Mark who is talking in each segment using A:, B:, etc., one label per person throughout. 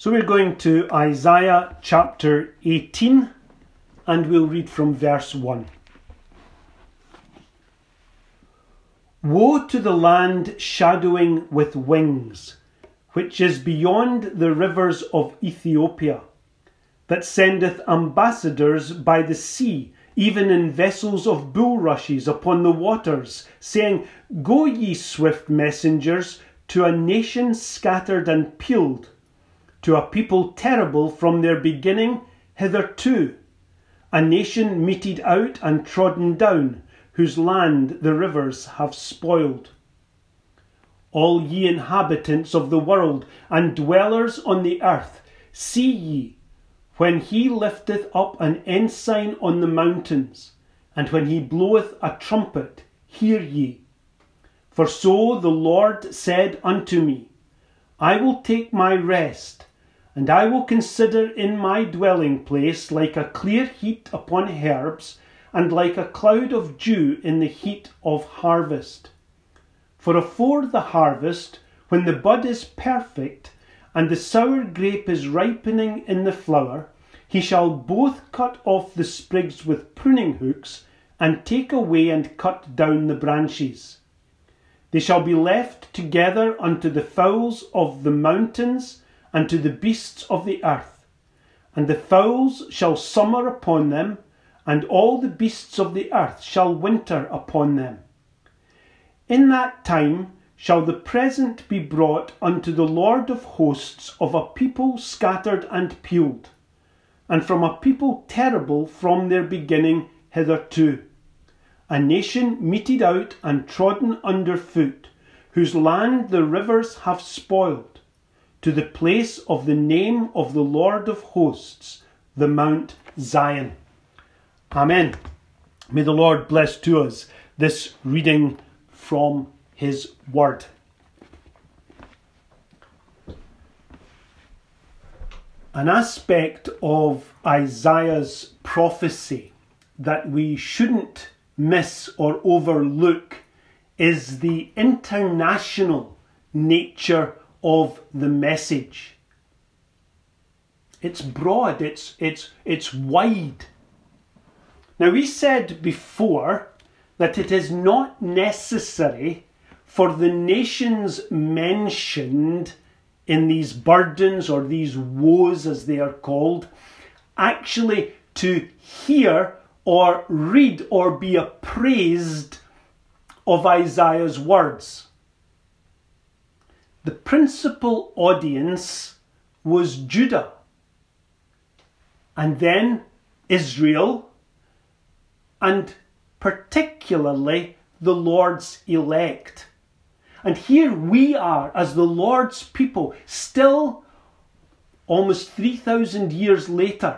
A: So we're going to Isaiah chapter 18 and we'll read from verse 1. Woe to the land shadowing with wings, which is beyond the rivers of Ethiopia, that sendeth ambassadors by the sea, even in vessels of bulrushes upon the waters, saying, Go ye swift messengers to a nation scattered and peeled, to a people terrible from their beginning hitherto, a nation meted out and trodden down, whose land the rivers have spoiled. All ye inhabitants of the world, and dwellers on the earth, see ye, when he lifteth up an ensign on the mountains, and when he bloweth a trumpet, hear ye. For so the Lord said unto me, I will take my rest, and I will consider in my dwelling place like a clear heat upon herbs, and like a cloud of dew in the heat of harvest. For afore the harvest, when the bud is perfect, and the sour grape is ripening in the flower, he shall both cut off the sprigs with pruning hooks, and take away and cut down the branches. They shall be left together unto the fowls of the mountains, and to the beasts of the earth. And the fowls shall summer upon them, and all the beasts of the earth shall winter upon them. In that time shall the present be brought unto the Lord of hosts of a people scattered and peeled, and from a people terrible from their beginning hitherto, a nation meted out and trodden under foot, whose land the rivers have spoiled, to the place of the name of the Lord of hosts, the Mount Zion. Amen. May the Lord bless to us this reading from his word. An aspect of Isaiah's prophecy that we shouldn't miss or overlook is the international nature of the message. It's broad, it's wide. Now, we said before that it is not necessary for the nations mentioned in these burdens or these woes as they are called actually to hear or read or be appraised of Isaiah's words. The principal audience was Judah, and then Israel, and particularly the Lord's elect. And here we are as the Lord's people, still almost 3,000 years later,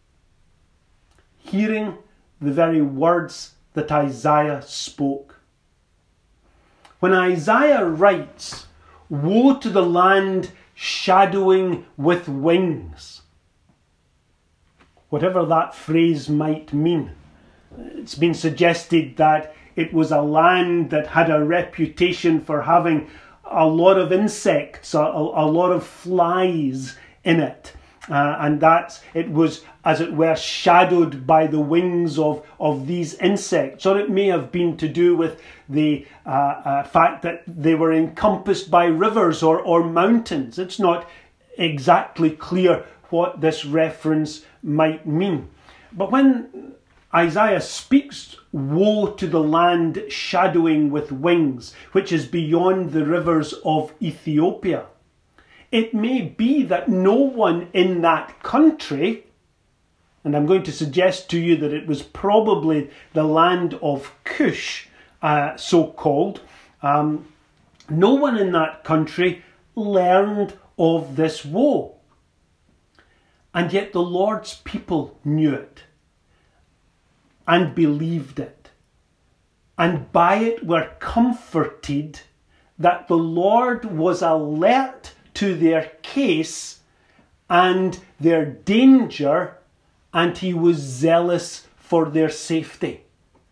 A: hearing the very words that Isaiah spoke. When Isaiah writes, Woe to the land shadowing with wings, whatever that phrase might mean, it's been suggested that it was a land that had a reputation for having a lot of insects, a lot of flies in it. And that it was, as it were, shadowed by the wings of these insects. Or it may have been to do with the fact that they were encompassed by rivers or mountains. It's not exactly clear what this reference might mean. But when Isaiah speaks, woe to the land shadowing with wings, which is beyond the rivers of Ethiopia, it may be that no one in that country, and I'm going to suggest to you that it was probably the land of Cush, so-called, no one in that country learned of this woe. And yet the Lord's people knew it and believed it, and by it were comforted that the Lord was alert to their case and their danger, and he was zealous for their safety.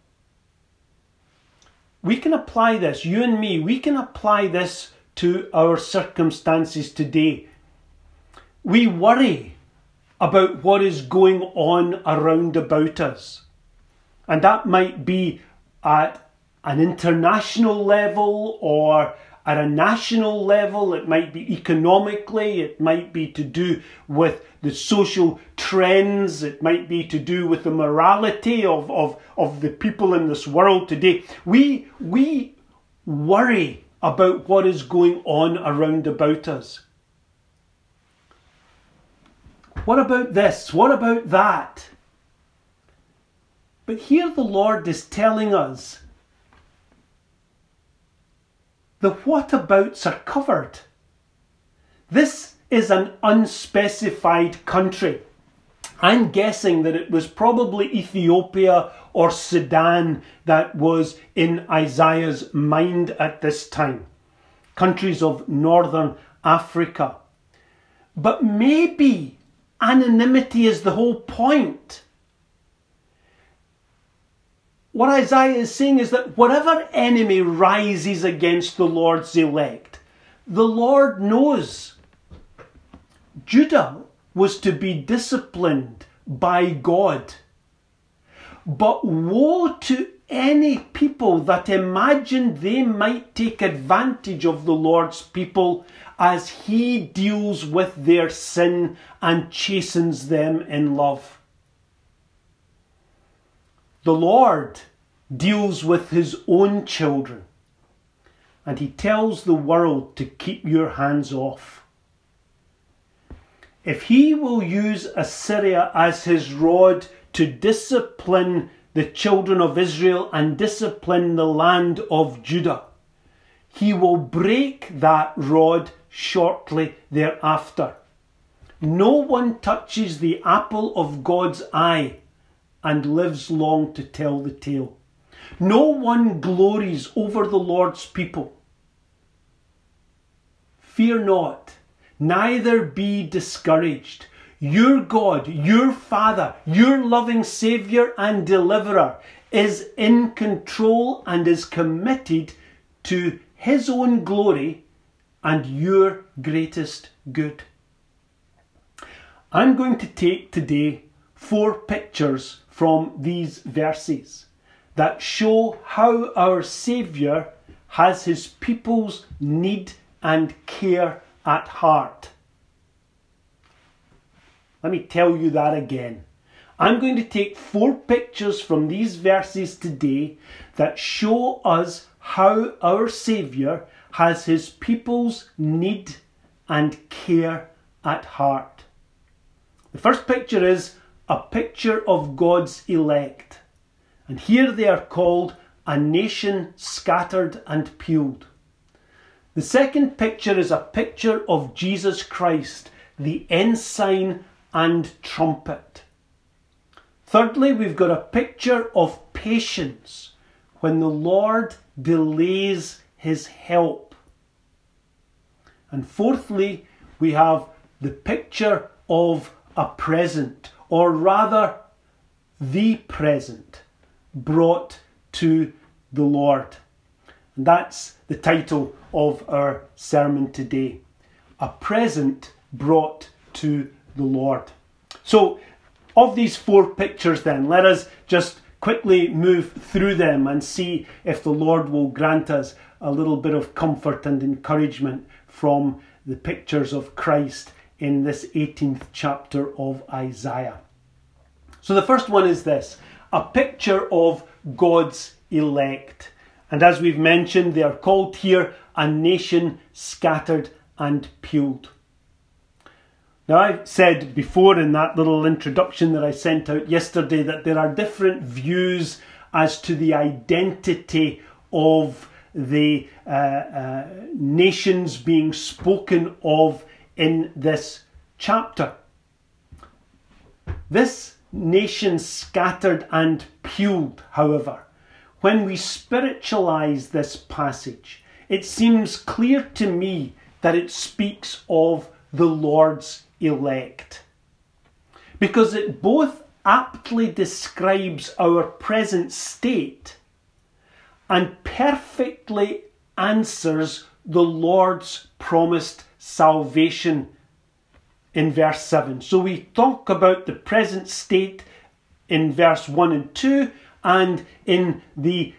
A: We can apply this, you and me, we can apply this to our circumstances today. We worry about what is going on around about us. And that might be at an international level or at a national level. It might be economically. It might be to do with the social trends. It might be to do with the morality of the people in this world today. We worry about what is going on around about us. What about this? What about that? But here the Lord is telling us the whatabouts are covered. This is an unspecified country. I'm guessing that it was probably Ethiopia or Sudan that was in Isaiah's mind at this time. Countries of northern Africa. But maybe anonymity is the whole point. What Isaiah is saying is that whatever enemy rises against the Lord's elect, the Lord knows. Judah was to be disciplined by God. But woe to any people that imagine they might take advantage of the Lord's people as He deals with their sin and chastens them in love. The Lord deals with His own children, and He tells the world to keep your hands off. If He will use Assyria as His rod to discipline the children of Israel and discipline the land of Judah, He will break that rod shortly thereafter. No one touches the apple of God's eye and lives long to tell the tale. No one glories over the Lord's people. Fear not, neither be discouraged. Your God, your Father, your loving Saviour and Deliverer is in control and is committed to His own glory and your greatest good. I'm going to take today 4 pictures from these verses that show how our Saviour has His people's need and care at heart. Let me tell you that again. I'm going to take 4 pictures from these verses today that show us how our Saviour has His people's need and care at heart. The first picture is a picture of God's elect. And here they are called a nation scattered and peeled. The second picture is a picture of Jesus Christ, the ensign and trumpet. Thirdly, we've got a picture of patience when the Lord delays His help. And fourthly, we have the picture of a present, or rather the present, brought to the Lord. And that's the title of our sermon today. A present brought to the Lord. So, of these 4 pictures then, let us just quickly move through them and see if the Lord will grant us a little bit of comfort and encouragement from the pictures of Christ in this 18th chapter of Isaiah. So the first one is this, a picture of God's elect. And as we've mentioned, they are called here a nation scattered and peeled. Now, I said before in that little introduction that I sent out yesterday that there are different views as to the identity of the nations being spoken of in this chapter. This nation scattered and peeled, however, when we spiritualize this passage, it seems clear to me that it speaks of the Lord's elect, because it both aptly describes our present state and perfectly answers the Lord's promised salvation in verse 7. So we talk about the present state in verse 1 and 2, and in the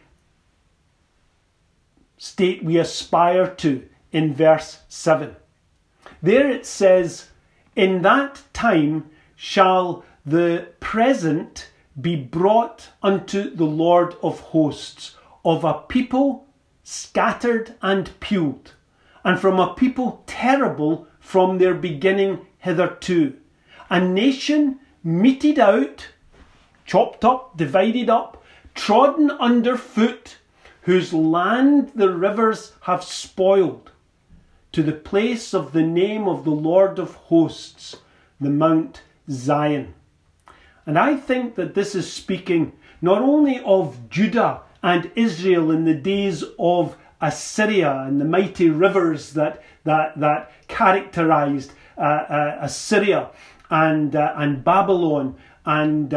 A: state we aspire to in verse 7. There it says, "In that time shall the present be brought unto the Lord of hosts, of a people scattered and pewed, and from a people terrible from their beginning hitherto, a nation meted out, chopped up, divided up, trodden under foot, whose land the rivers have spoiled, to the place of the name of the Lord of hosts, the Mount Zion." And I think that this is speaking not only of Judah and Israel in the days of Assyria and the mighty rivers that characterized Assyria and Babylon, and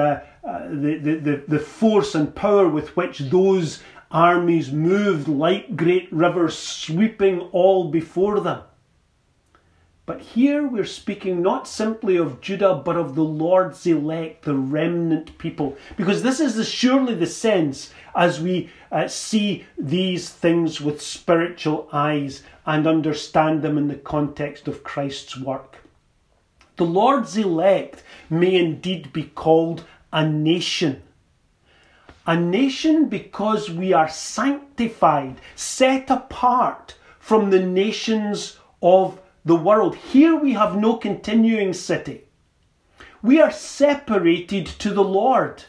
A: the force and power with which those armies moved like great rivers, sweeping all before them. But here we're speaking not simply of Judah, but of the Lord's elect, the remnant people. Because this is surely the sense as we see these things with spiritual eyes and understand them in the context of Christ's work. The Lord's elect may indeed be called a nation. A nation because we are sanctified, set apart from the nations of the world. Here we have no continuing city. We are separated to the Lord.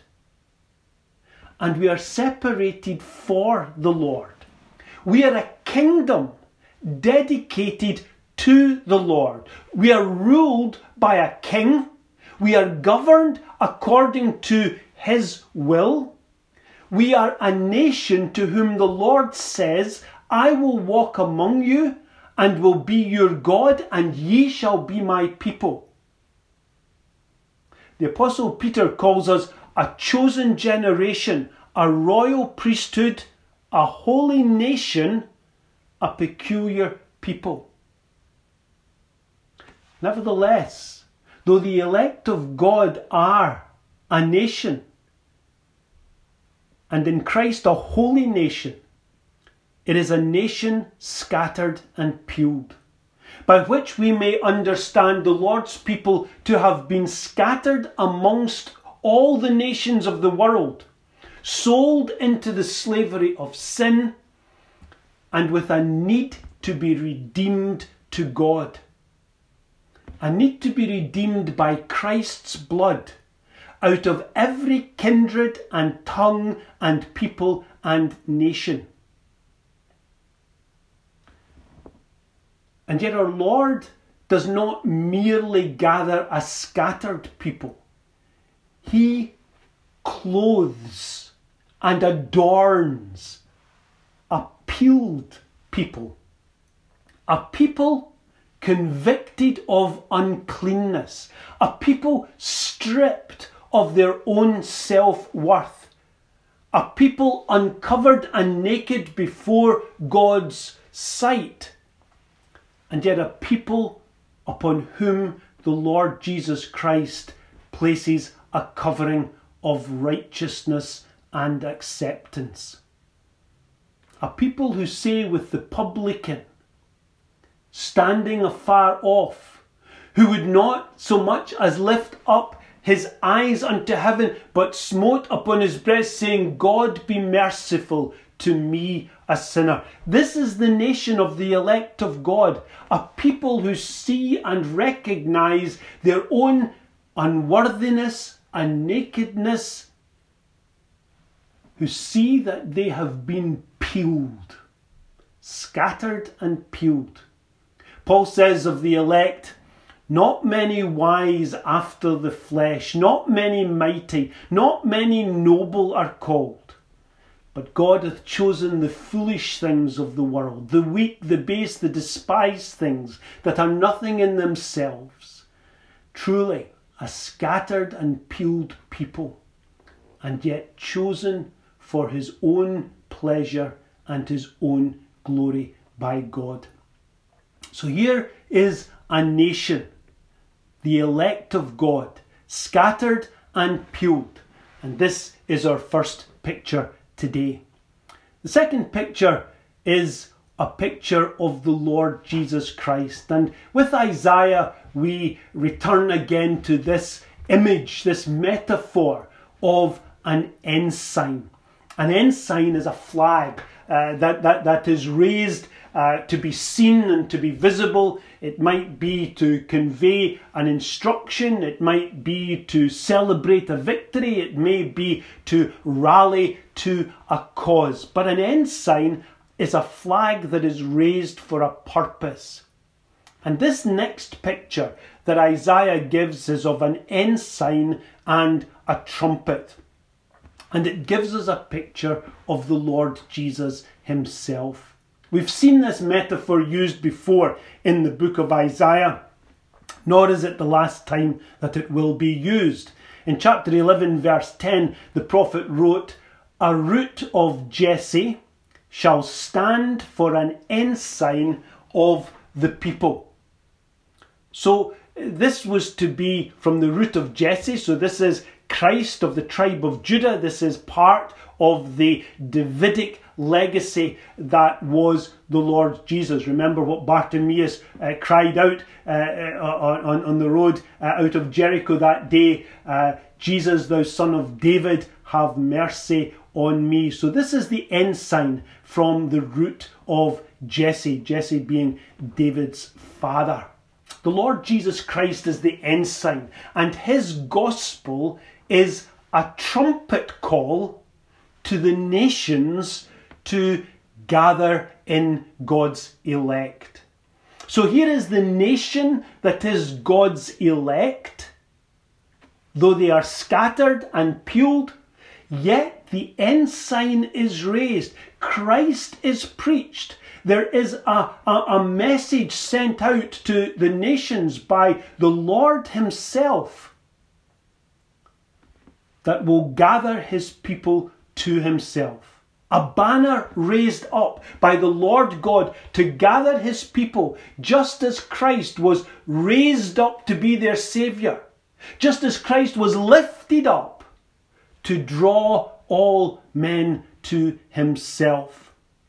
A: And we are separated for the Lord. We are a kingdom dedicated to the Lord. We are ruled by a king. We are governed according to his will. We are a nation to whom the Lord says, "I will walk among you and will be your God, and ye shall be my people." The Apostle Peter calls us a chosen generation, a royal priesthood, a holy nation, a peculiar people. Nevertheless, though the elect of God are a nation, and in Christ a holy nation, it is a nation scattered and pewed, by which we may understand the Lord's people to have been scattered amongst all the nations of the world, sold into the slavery of sin, and with a need to be redeemed to God. A need to be redeemed by Christ's blood out of every kindred and tongue and people and nation. And yet our Lord does not merely gather a scattered people. He clothes and adorns a peeled people. A people convicted of uncleanness. A people stripped of their own self-worth. A people uncovered and naked before God's sight. And yet a people upon whom the Lord Jesus Christ places a covering of righteousness and acceptance. A people who say with the publican, standing afar off, who would not so much as lift up his eyes unto heaven, but smote upon his breast, saying, "God be merciful to me, a sinner." This is the nation of the elect of God, a people who see and recognize their own unworthiness and nakedness, who see that they have been peeled, scattered and peeled. Paul says of the elect, "Not many wise after the flesh, not many mighty, not many noble are called. But God hath chosen the foolish things of the world, the weak, the base, the despised things that are nothing in themselves. Truly, a scattered and peeled people, and yet chosen for his own pleasure and his own glory by God." So here is a nation the elect of God, scattered and peeled. And this is our first picture today. The second picture is a picture of the Lord Jesus Christ. And with Isaiah, we return again to this image, this metaphor of an ensign. An ensign is a flag that is raised to be seen and to be visible. It might be to convey an instruction. It might be to celebrate a victory. It may be to rally to a cause. But an ensign is a flag that is raised for a purpose. And this next picture that Isaiah gives is of an ensign and a trumpet. And it gives us a picture of the Lord Jesus himself. We've seen this metaphor used before in the book of Isaiah, nor is it the last time that it will be used. In chapter 11, verse 10, the prophet wrote, "A root of Jesse shall stand for an ensign of the people." So this was to be from the root of Jesse. So this is Christ of the tribe of Judah. This is part of the Davidic legacy that was the Lord Jesus. Remember what Bartimaeus cried out on the road out of Jericho that day, "Jesus, thou son of David, have mercy on me." So this is the ensign from the root of Jesse, Jesse being David's father. The Lord Jesus Christ is the ensign, and his gospel is a trumpet call to the nations to gather in God's elect. So here is the nation that is God's elect. Though they are scattered and peeled, yet the ensign is raised. Christ is preached. There is a message sent out to the nations by the Lord himself that will gather his people to himself. A banner raised up by the Lord God to gather his people, just as Christ was raised up to be their Saviour, just as Christ was lifted up to draw all men to himself.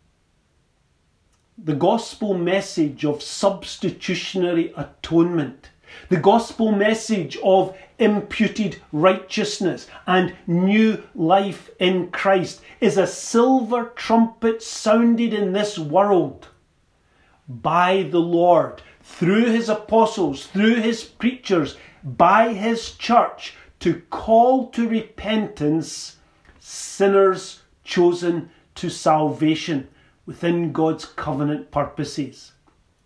A: The gospel message of substitutionary atonement, the gospel message of imputed righteousness and new life in Christ is a silver trumpet sounded in this world by the Lord, through his apostles, through his preachers, by his church, to call to repentance sinners chosen to salvation within God's covenant purposes.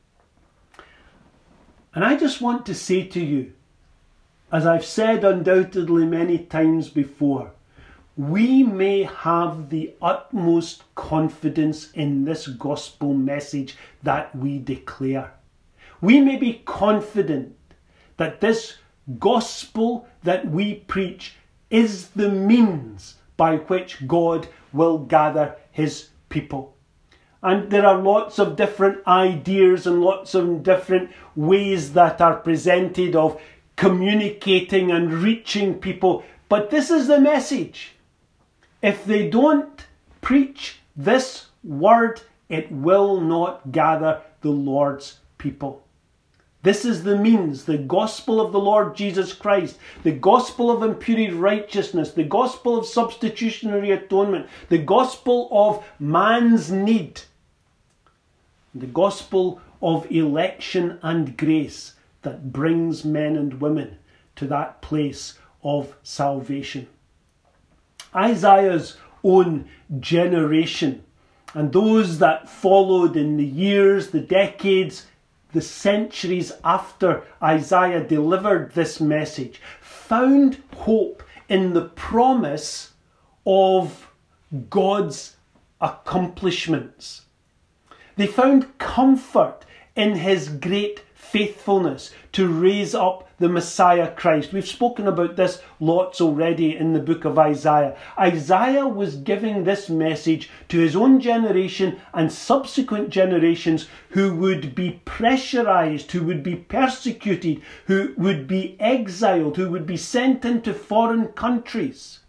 A: And I just want to say to you, as I've said undoubtedly many times before, we may have the utmost confidence in this gospel message that we declare. We may be confident that this gospel that we preach is the means by which God will gather his people. And there are lots of different ideas and lots of different ways that are presented of communicating and reaching people. But this is the message. If they don't preach this word, it will not gather the Lord's people. This is the means, the gospel of the Lord Jesus Christ, the gospel of imputed righteousness, the gospel of substitutionary atonement, the gospel of man's need, the gospel of election and grace that brings men and women to that place of salvation. Isaiah's own generation and those that followed in the years, the decades, the centuries after Isaiah delivered this message found hope in the promise of God's accomplishments. They found comfort in his great faithfulness to raise up the Messiah Christ. We've spoken about this lots already in the book of Isaiah. Isaiah was giving this message to his own generation and subsequent generations who would be pressurized, who would be persecuted, who would be exiled, who would be sent into foreign countries,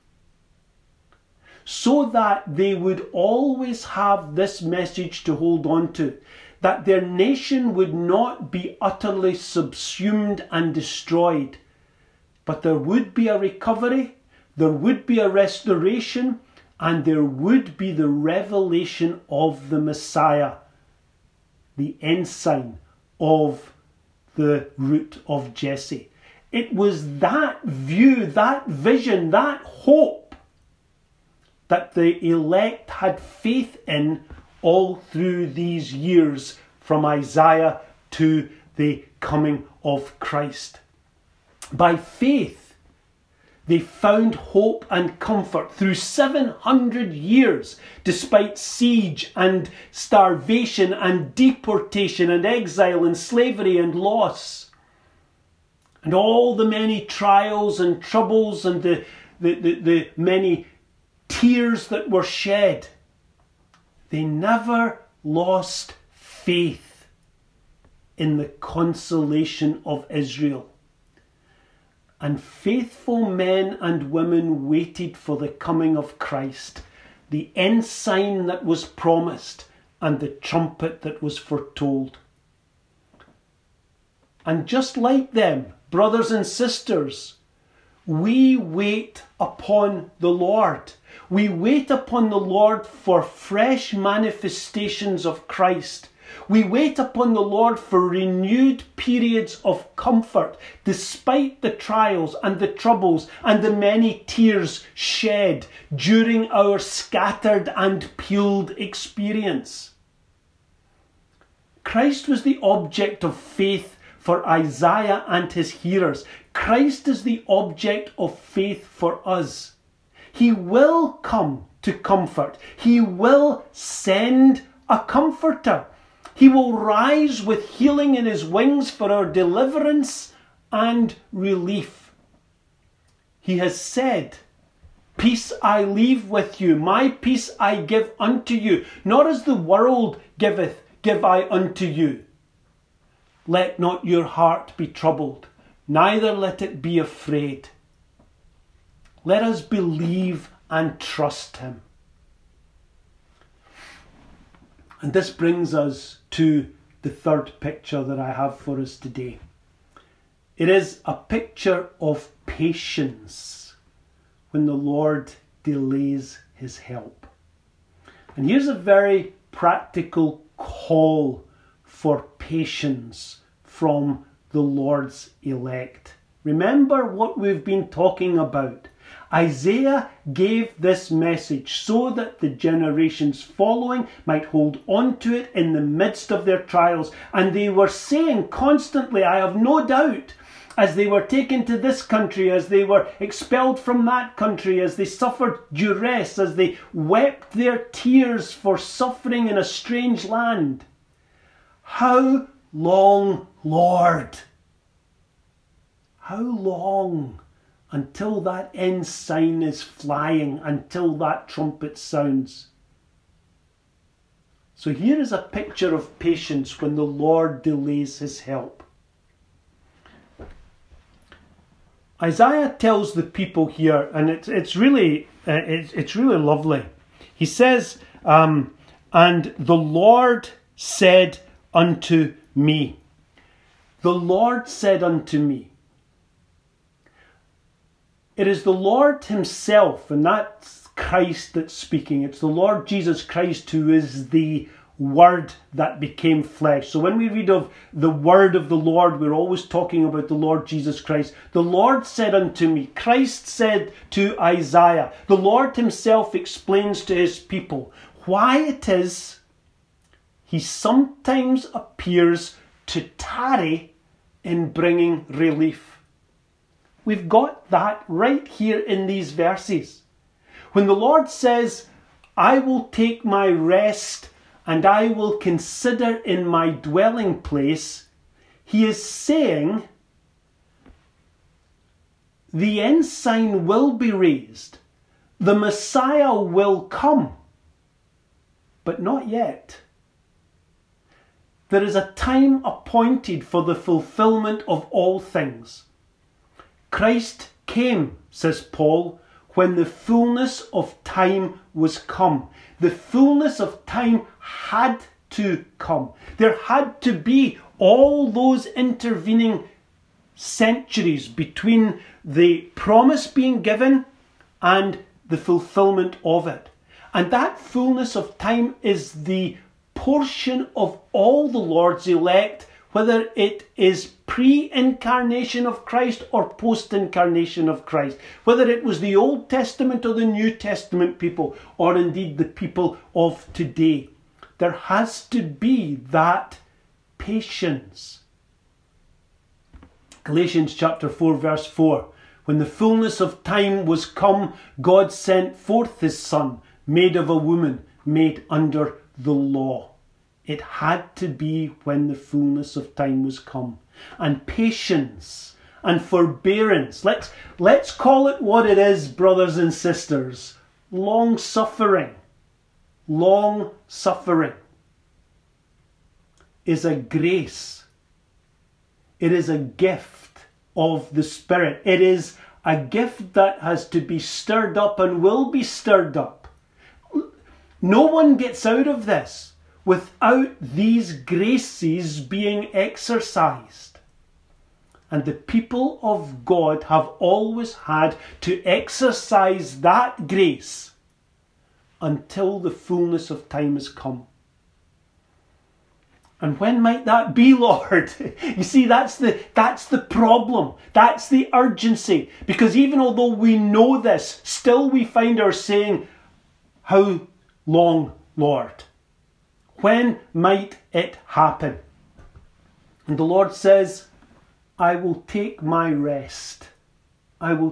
A: so that they would always have this message to hold on to, that their nation would not be utterly subsumed and destroyed, but there would be a recovery, there would be a restoration, and there would be the revelation of the Messiah, the ensign of the root of Jesse. It was that view, that vision, that hope that the elect had faith in all through these years from Isaiah to the coming of Christ. By faith, they found hope and comfort through 700 years, despite siege and starvation and deportation and exile and slavery and loss, and all the many trials and troubles and the many tears that were shed. They never lost faith in the consolation of Israel. And faithful men and women waited for the coming of Christ, the ensign that was promised and the trumpet that was foretold. And just like them, brothers and sisters, we wait upon the Lord. We wait upon the Lord for fresh manifestations of Christ. We wait upon the Lord for renewed periods of comfort, despite the trials and the troubles and the many tears shed during our scattered and peeled experience. Christ was the object of faith for Isaiah and his hearers. Christ is the object of faith for us. He will come to comfort. He will send a comforter. He will rise with healing in his wings for our deliverance and relief. He has said, "Peace I leave with you, my peace I give unto you. Not as the world giveth, give I unto you. Let not your heart be troubled, neither let it be afraid." Let us believe and trust him. And this brings us to the third picture that I have for us today. It is a picture of patience when the Lord delays his help. And here's a very practical call for patience from the Lord's elect. Remember what we've been talking about. Isaiah gave this message so that the generations following might hold on to it in the midst of their trials. And they were saying constantly, I have no doubt, as they were taken to this country, as they were expelled from that country, as they suffered duress, as they wept their tears for suffering in a strange land. How long, Lord? How long? Until that ensign is flying, until that trumpet sounds. So here is a picture of patience when the Lord delays his help. Isaiah tells the people here, and it's really lovely. He says, "And the Lord said unto me." The Lord said unto me. It is the Lord himself, and that's Christ that's speaking. It's the Lord Jesus Christ who is the Word that became flesh. So when we read of the word of the Lord, we're always talking about the Lord Jesus Christ. The Lord said unto me. Christ said to Isaiah. The Lord himself explains to his people why it is he sometimes appears to tarry in bringing relief. We've got that right here in these verses. When the Lord says, I will take my rest and I will consider in my dwelling place, he is saying the ensign will be raised. The Messiah will come, but not yet. There is a time appointed for the fulfillment of all things. Christ came, says Paul, when the fullness of time was come. The fullness of time had to come. There had to be all those intervening centuries between the promise being given and the fulfillment of it. And that fullness of time is the portion of all the Lord's elect, whether it is pre-incarnation of Christ or post-incarnation of Christ, whether it was the Old Testament or the New Testament people, or indeed the people of today. There has to be that patience. Galatians chapter 4 verse 4. When the fullness of time was come, God sent forth his Son, made of a woman, made under the law. It had to be when the fullness of time was come. And patience and forbearance, let's call it what it is, brothers and sisters. Long suffering is a grace. It is a gift of the Spirit. It is a gift that has to be stirred up and will be stirred up. No one gets out of this without these graces being exercised. And the people of God have always had to exercise that grace until the fullness of time has come. And when might that be, Lord? You see, that's the problem. That's the urgency. Because even although we know this, still we find ourselves saying, how long, Lord? When might it happen? And the Lord says, I will take my rest. But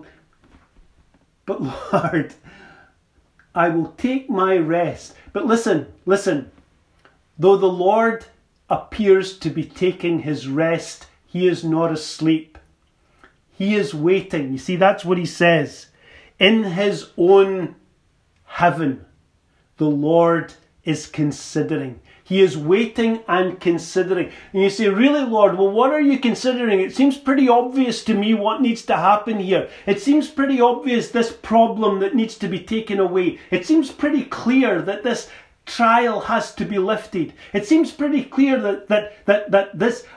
A: Lord, I will take my rest. But listen. Though the Lord appears to be taking his rest, he is not asleep. He is waiting. You see, that's what he says. In his own heaven, the Lord is considering. He is waiting and considering. And you say, really, Lord, well, what are you considering? It seems pretty obvious to me what needs to happen here. It seems pretty obvious, this problem that needs to be taken away. It seems pretty clear that this trial has to be lifted. It seems pretty clear that this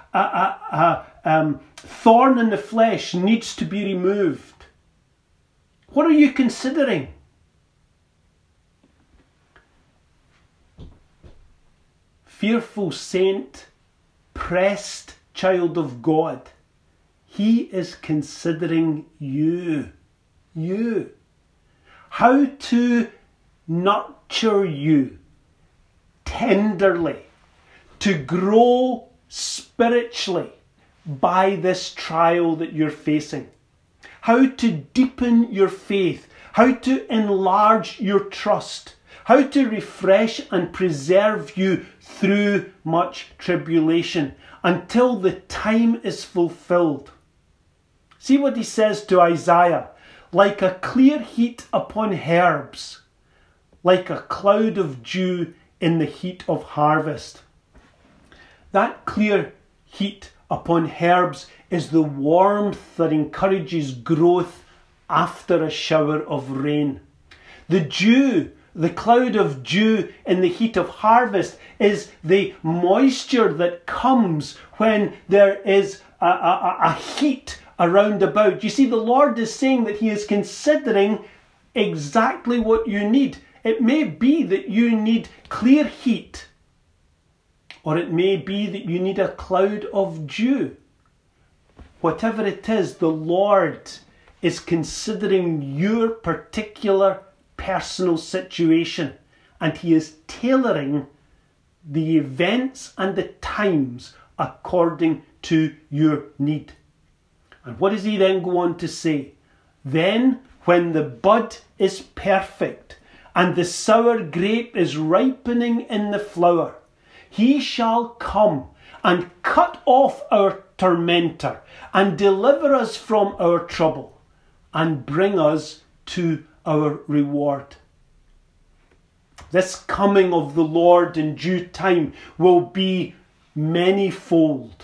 A: thorn in the flesh needs to be removed. What are you considering? Fearful saint, pressed child of God, he is considering you. How to nurture you tenderly, to grow spiritually by this trial that you're facing. How to deepen your faith, how to enlarge your trust, how to refresh and preserve you through much tribulation until the time is fulfilled. See what he says to Isaiah. Like a clear heat upon herbs, like a cloud of dew in the heat of harvest. That clear heat upon herbs is the warmth that encourages growth after a shower of rain. The dew, the cloud of dew in the heat of harvest, is the moisture that comes when there is a heat around about. You see, the Lord is saying that he is considering exactly what you need. It may be that you need clear heat, or it may be that you need a cloud of dew. Whatever it is, the Lord is considering your particular personal situation, and he is tailoring the events and the times according to your need. And what does he then go on to say? Then, when the bud is perfect and the sour grape is ripening in the flower, he shall come and cut off our tormentor, and deliver us from our trouble, and bring us to our reward. This coming of the Lord in due time will be manyfold.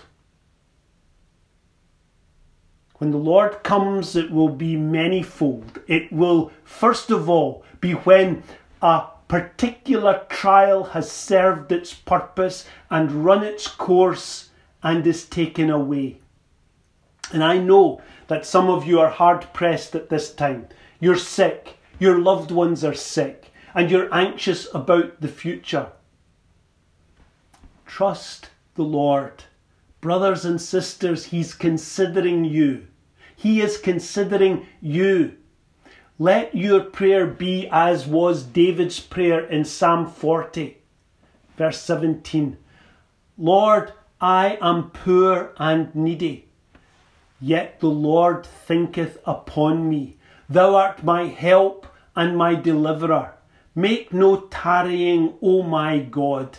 A: When the Lord comes, it will be manyfold. It will, first of all, be when a particular trial has served its purpose and run its course and is taken away. And I know that some of you are hard pressed at this time. You're sick, your loved ones are sick, and you're anxious about the future. Trust the Lord. Brothers and sisters, He's considering you. He is considering you. Let your prayer be as was David's prayer in Psalm 40, verse 17. Lord, I am poor and needy, yet the Lord thinketh upon me. Thou art my help and my deliverer. Make no tarrying, O my God.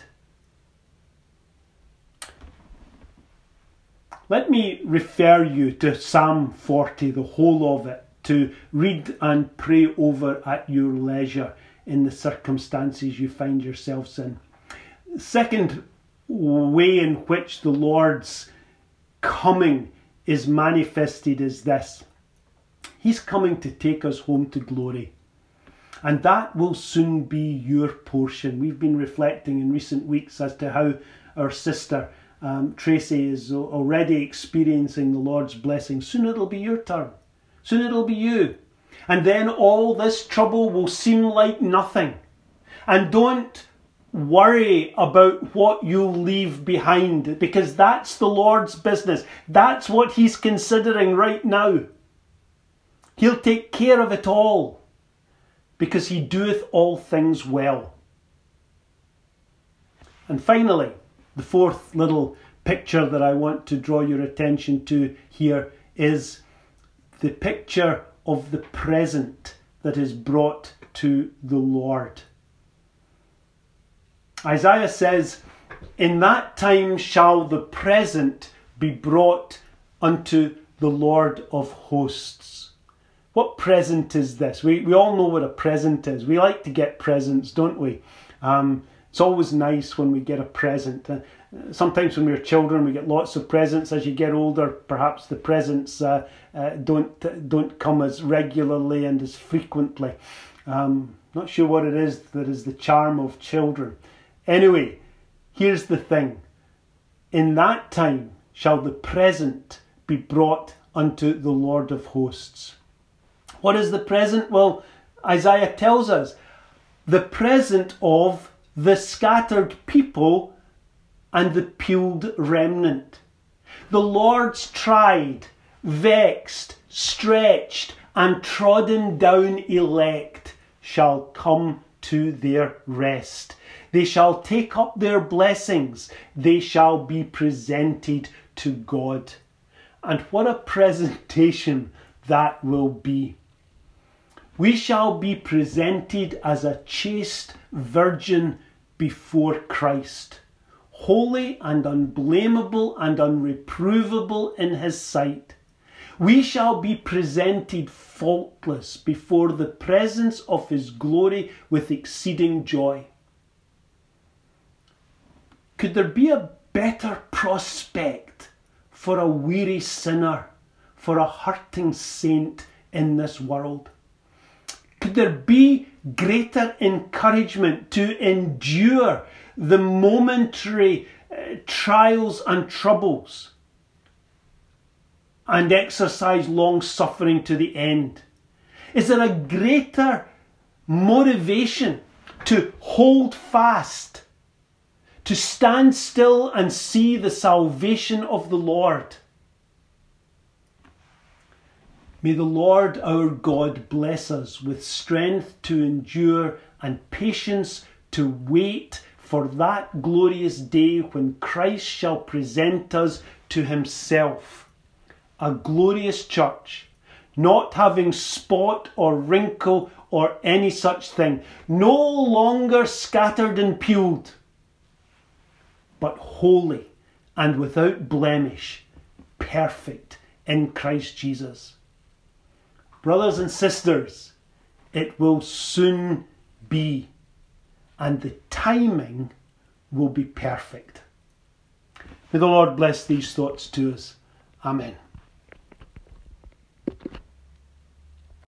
A: Let me refer you to Psalm 40, the whole of it, to read and pray over at your leisure in the circumstances you find yourselves in. The second way in which the Lord's coming is manifested is this. He's coming to take us home to glory. And that will soon be your portion. We've been reflecting in recent weeks as to how our sister Tracy is already experiencing the Lord's blessing. Soon it'll be your turn. Soon it'll be you. And then all this trouble will seem like nothing. And don't worry about what you'll leave behind, because that's the Lord's business. That's what He's considering right now. He'll take care of it all, because He doeth all things well. And finally, the fourth little picture that I want to draw your attention to here is the picture of the present that is brought to the Lord. Isaiah says, "In that time shall the present be brought unto the Lord of hosts." What present is this? We all know what a present is. We like to get presents, don't we? It's always nice when we get a present. Sometimes when we're children we get lots of presents. As you get older, perhaps the presents don't come as regularly and as frequently. Not sure what it is that is the charm of children. Anyway, here's the thing. In that time shall the present be brought unto the Lord of hosts. What is the present? Well, Isaiah tells us the present of the scattered people and the peeled remnant. The Lord's tried, vexed, stretched, and trodden down elect shall come to their rest. They shall take up their blessings. They shall be presented to God. And what a presentation that will be. We shall be presented as a chaste virgin before Christ, holy and unblameable and unreprovable in His sight. We shall be presented faultless before the presence of His glory with exceeding joy. Could there be a better prospect for a weary sinner, for a hurting saint in this world? Could there be greater encouragement to endure the momentary trials and troubles and exercise long suffering to the end? Is there a greater motivation to hold fast, to stand still and see the salvation of the Lord? May the Lord our God bless us with strength to endure and patience to wait for that glorious day when Christ shall present us to Himself, a glorious church, not having spot or wrinkle or any such thing, no longer scattered and peeled, but holy and without blemish, perfect in Christ Jesus. Brothers and sisters, it will soon be, and the timing will be perfect. May the Lord bless these thoughts to us. Amen.